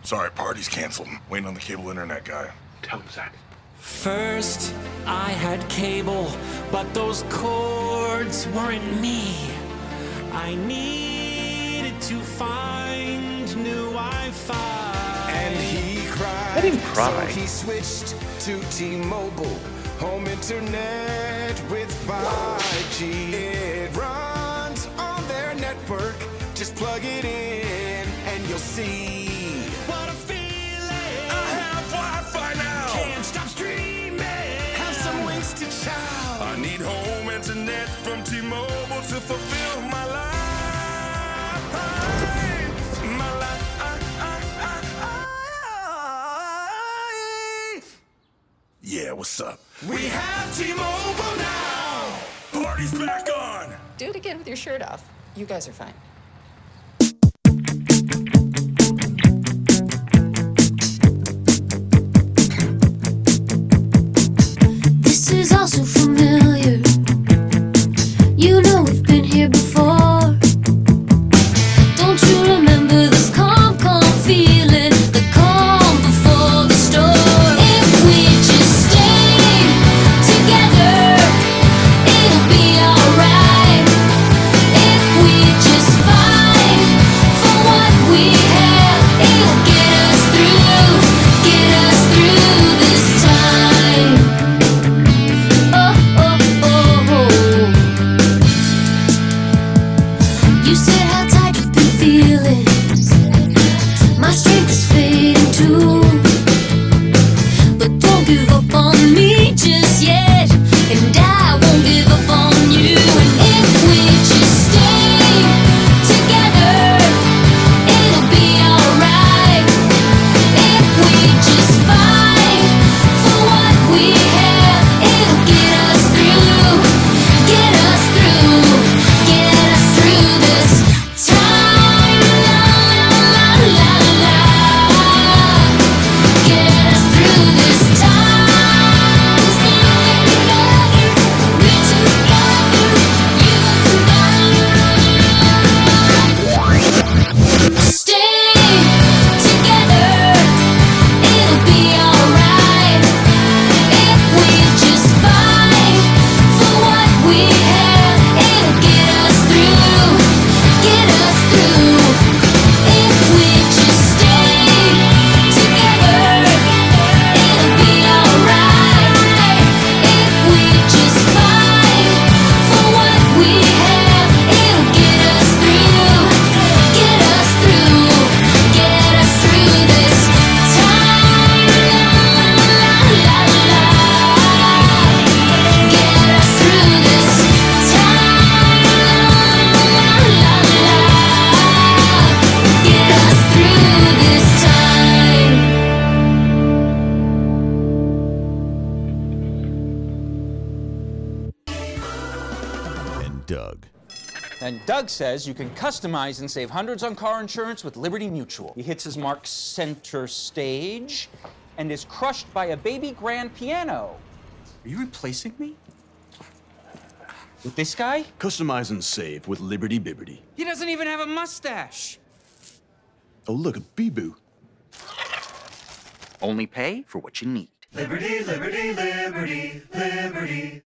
Sorry, party's canceled. Waiting on the cable internet guy. Tell him, Zach. First, I had cable, but those cords weren't me. I needed to find new Wi-Fi. And he cried. I didn't cry. So he switched to T-Mobile. Home internet with 5G. It runs on their network. Just plug it in and you'll see. What a feeling! I have Wi-Fi now. Can't stop streaming. Have some wasted child. I need home internet from T-Mobile to fulfill my life. My life. Yeah, what's up? We have T-Mobile now. Party's back on. Do it again with your shirt off. You guys are fine. This is also familiar. You know we've been here before. Don't you remember this calm feeling? The calm before the storm. If we just stay together, it'll be alright. If we just fight for what we have, it'll get us through this time. You said how tight you've been feeling. My strength is fading too. But don't give up on me just yet. And I won't give up on you. And if we just stay together, it'll be alright. If we just fight for what we have, it'll get us through this time. La, la, la, la. Get us through this time. We together, you and I. Stay together, it'll be alright. If we just fight for what we have, it'll get us through. If we just stay together, it'll be alright. If we just fight for what we have, it'll get us through this time. La, la, la. Get us through this time. La, la, la. Get us through this time. And Doug. And Doug says you can customize and save hundreds on car insurance with Liberty Mutual. He hits his mark center stage and is crushed by a baby grand piano. Are you replacing me? With this guy? Customize and save with Liberty Bibbity. He doesn't even have a mustache. Oh, look, a bee-boo. Only pay for what you need. Liberty, liberty, liberty, liberty.